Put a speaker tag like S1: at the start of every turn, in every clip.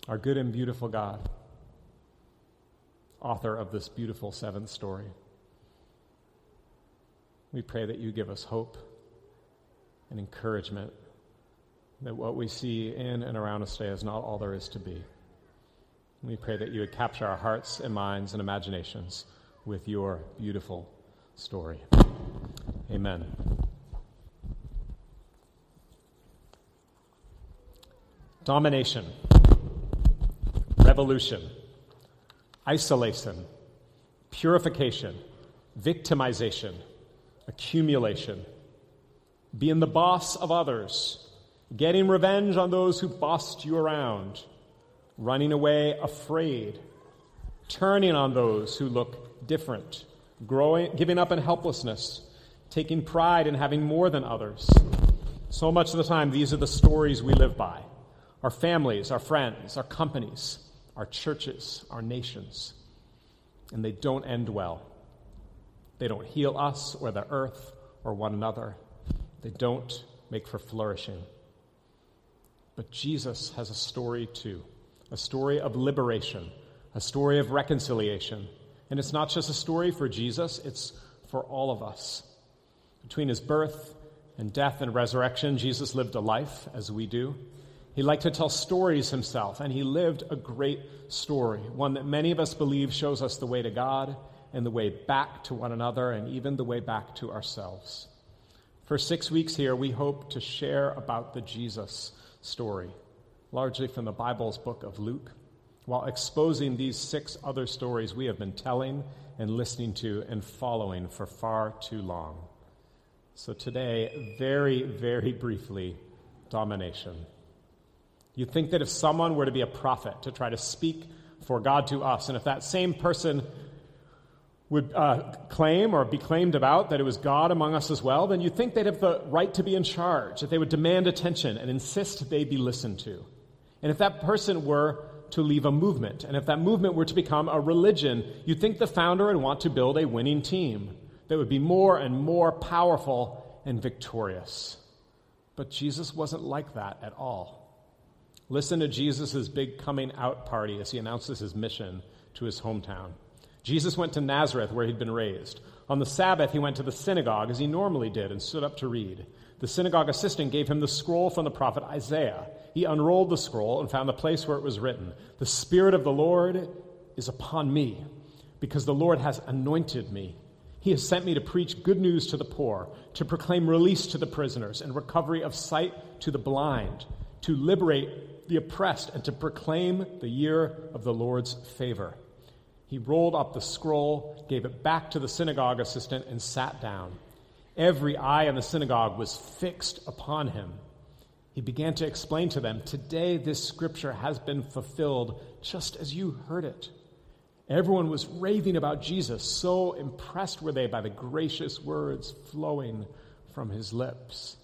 S1: our good and beautiful God, author of this beautiful seventh story. We pray that you give us hope and encouragement, that what we see in and around us today is not all there is to be. We pray that you would capture our hearts and minds and imaginations with your beautiful story. Amen. Domination, revolution, isolation, purification, victimization, accumulation, being the boss of others, getting revenge on those who bossed you around, running away afraid, turning on those who look different, giving up in helplessness, taking pride in having more than others. So much of the time, these are the stories we live by. Our families, our friends, our companies, our churches, our nations. And they don't end well. They don't heal us or the earth or one another. They don't make for flourishing. But Jesus has a story too, a story of liberation, a story of reconciliation. And it's not just a story for Jesus, it's for all of us. Between his birth and death and resurrection, Jesus lived a life as we do. He liked to tell stories himself, and he lived a great story, one that many of us believe shows us the way to God and the way back to one another and even the way back to ourselves. For 6 weeks here, we hope to share about the Jesus story, largely from the Bible's book of Luke, while exposing these 6 other stories we have been telling and listening to and following for far too long. So today, very, very briefly, domination. You'd think that if someone were to be a prophet to try to speak for God to us, and if that same person would claim or be claimed about that it was God among us as well, then you'd think they'd have the right to be in charge, that they would demand attention and insist they be listened to. And if that person were to leave a movement, and if that movement were to become a religion, you'd think the founder would want to build a winning team that would be more and more powerful and victorious. But Jesus wasn't like that at all. Listen to Jesus' big coming out party as he announces his mission to his hometown. Jesus went to Nazareth, where he'd been raised. On the Sabbath, he went to the synagogue, as he normally did, and stood up to read. The synagogue assistant gave him the scroll from the prophet Isaiah. He unrolled the scroll and found the place where it was written, "The Spirit of the Lord is upon me, because the Lord has anointed me. He has sent me to preach good news to the poor, to proclaim release to the prisoners and recovery of sight to the blind, to liberate the oppressed, and to proclaim the year of the Lord's favor." He rolled up the scroll, gave it back to the synagogue assistant, and sat down. Every eye in the synagogue was fixed upon him. He began to explain to them, "Today this scripture has been fulfilled just as you heard it." Everyone was raving about Jesus, so impressed were they by the gracious words flowing from his lips.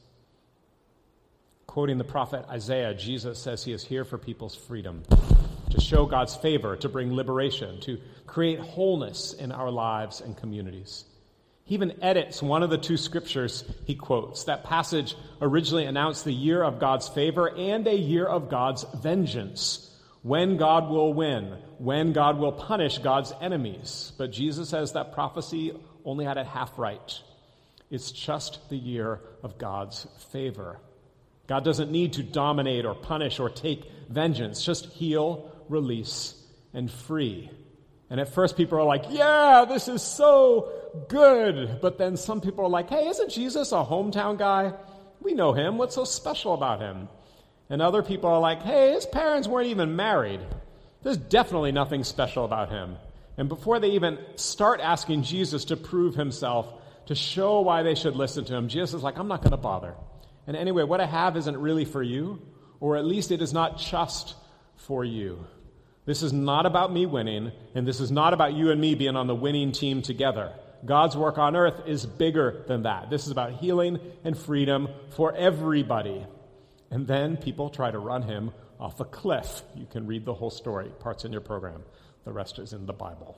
S1: Quoting the prophet Isaiah, Jesus says he is here for people's freedom, to show God's favor, to bring liberation, to create wholeness in our lives and communities. He even edits one of the 2 scriptures he quotes. That passage originally announced the year of God's favor and a year of God's vengeance, when God will win, when God will punish God's enemies. But Jesus says that prophecy only had it half right. It's just the year of God's favor. God doesn't need to dominate or punish or take vengeance, just heal, release, and free. And at first people are like, "Yeah, this is so good." But then some people are like, "Hey, isn't Jesus a hometown guy? We know him. What's so special about him?" And other people are like, "Hey, his parents weren't even married. There's definitely nothing special about him." And before they even start asking Jesus to prove himself, to show why they should listen to him, Jesus is like, "I'm not going to bother. And anyway, what I have isn't really for you, or at least it is not just for you. This is not about me winning, and this is not about you and me being on the winning team together. God's work on earth is bigger than that. This is about healing and freedom for everybody." And then people try to run him off a cliff. You can read the whole story, parts in your program. The rest is in the Bible.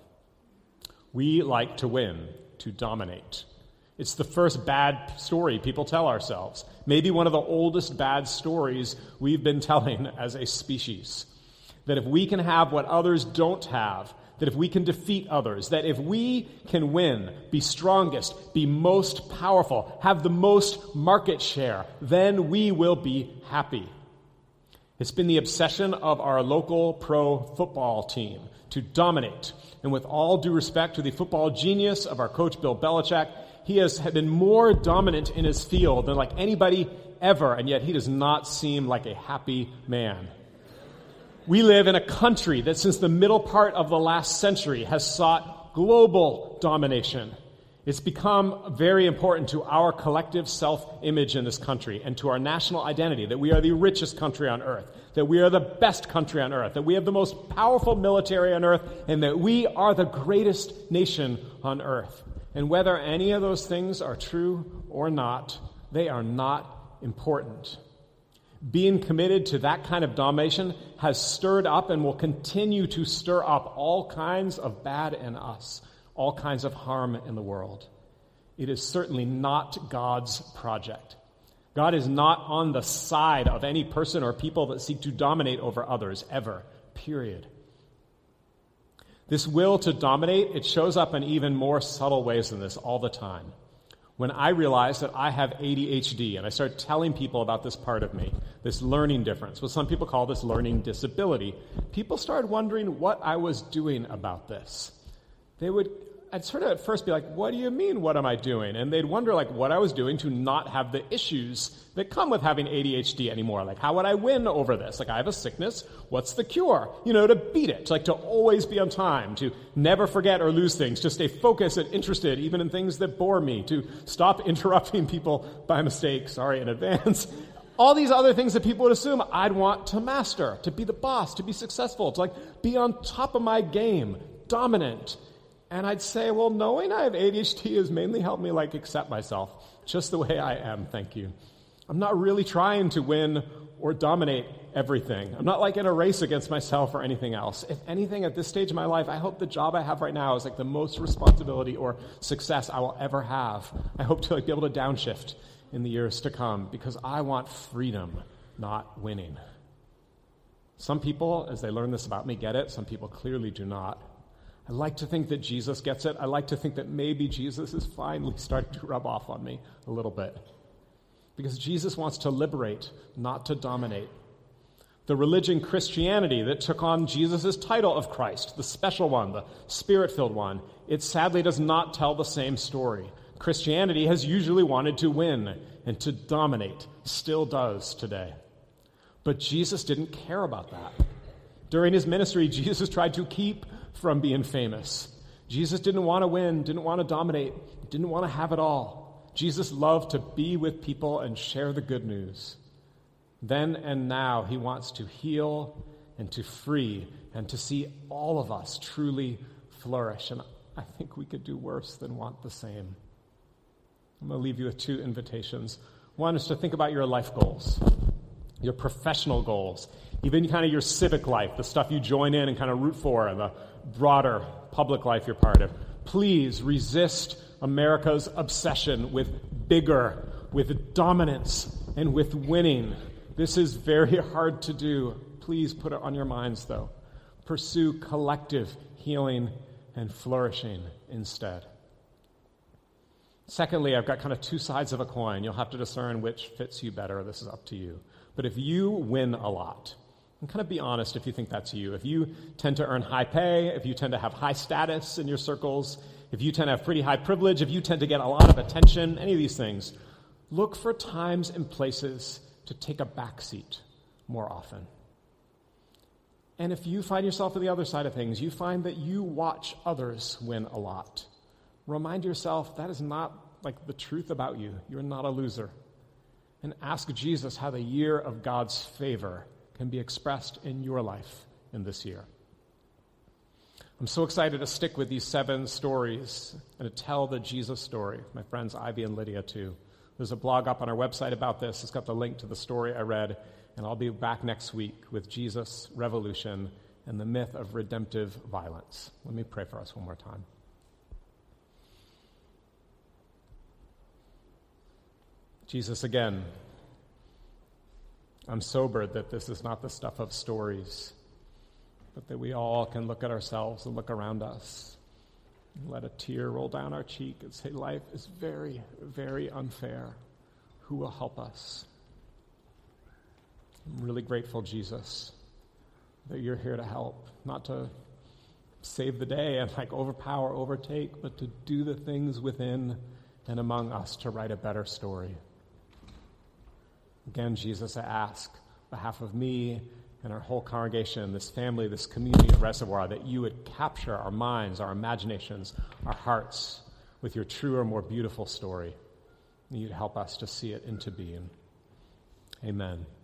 S1: We like to win, to dominate. It's the first bad story people tell ourselves. Maybe one of the oldest bad stories we've been telling as a species. that if we can have what others don't have, that if we can defeat others, that if we can win, be strongest, be most powerful, have the most market share, then we will be happy. It's been the obsession of our local pro football team to dominate. And with all due respect to the football genius of our coach, Bill Belichick, he has been more dominant in his field than like anybody ever, and yet he does not seem like a happy man. We live in a country that since the middle part of the last century has sought global domination. It's become very important to our collective self-image in this country and to our national identity that we are the richest country on earth, that we are the best country on earth, that we have the most powerful military on earth, and that we are the greatest nation on earth. And whether any of those things are true or not, they are not important. Being committed to that kind of domination has stirred up and will continue to stir up all kinds of bad in us, all kinds of harm in the world. It is certainly not God's project. God is not on the side of any person or people that seek to dominate over others, ever, period. This will to dominate, it shows up in even more subtle ways than this all the time. When I realized that I have ADHD, and I started telling people about this part of me, this learning difference, what some people call this learning disability, people started wondering what I was doing about this. I'd sort of at first be like, what do you mean, what am I doing? And they'd wonder like what I was doing to not have the issues that come with having ADHD anymore. Like, how would I win over this? Like, I have a sickness, what's the cure? To beat it, like to always be on time, to never forget or lose things, to stay focused and interested even in things that bore me, to stop interrupting people by mistake, sorry in advance. All these other things that people would assume I'd want to master, to be the boss, to be successful, to like be on top of my game, dominant. And I'd say, well, knowing I have ADHD has mainly helped me like accept myself just the way I am, thank you. I'm not really trying to win or dominate everything. I'm not like in a race against myself or anything else. If anything, at this stage of my life, I hope the job I have right now is like the most responsibility or success I will ever have. I hope to like be able to downshift in the years to come because I want freedom, not winning. Some people, as they learn this about me, get it. Some people clearly do not. I like to think that Jesus gets it. I like to think that maybe Jesus is finally starting to rub off on me a little bit. Because Jesus wants to liberate, not to dominate. The religion Christianity that took on Jesus' title of Christ, the special one, the spirit-filled one, it sadly does not tell the same story. Christianity has usually wanted to win and to dominate, still does today. But Jesus didn't care about that. During his ministry, Jesus tried to keep from being famous. Jesus didn't want to win, didn't want to dominate, didn't want to have it all. Jesus loved to be with people and share the good news. Then and now, he wants to heal and to free and to see all of us truly flourish. And I think we could do worse than want the same. I'm going to leave you with two invitations. One is to think about your life goals, your professional goals, even kind of your civic life, the stuff you join in and kind of root for, and the broader public life you're part of. Please resist America's obsession with bigger, with dominance, and with winning. This is very hard to do. Please put it on your minds, though. Pursue collective healing and flourishing instead. Secondly, I've got kind of two sides of a coin. You'll have to discern which fits you better. This is up to you. But if you win a lot, and kind of be honest if you think that's you. If you tend to earn high pay, if you tend to have high status in your circles, if you tend to have pretty high privilege, if you tend to get a lot of attention, any of these things, look for times and places to take a back seat more often. And if you find yourself on the other side of things, you find that you watch others win a lot. Remind yourself that is not like the truth about you. You're not a loser. And ask Jesus how the year of God's favor can be expressed in your life in this year. I'm so excited to stick with these 7 stories and to tell the Jesus story. My friends Ivy and Lydia too. There's a blog up on our website about this. It's got the link to the story I read, and I'll be back next week with Jesus, revolution, and the myth of redemptive violence. Let me pray for us one more time. Jesus, again, I'm sobered that this is not the stuff of stories. but that we all can look at ourselves and look around us and let a tear roll down our cheek and say, life is very, very unfair. Who will help us? I'm really grateful, Jesus, that you're here to help, not to save the day and overpower, overtake, but to do the things within and among us to write a better story. Again, Jesus, I ask on behalf of me and our whole congregation, this family, this community of Reservoir, that you would capture our minds, our imaginations, our hearts with your truer, more beautiful story. And you'd help us to see it into being. Amen.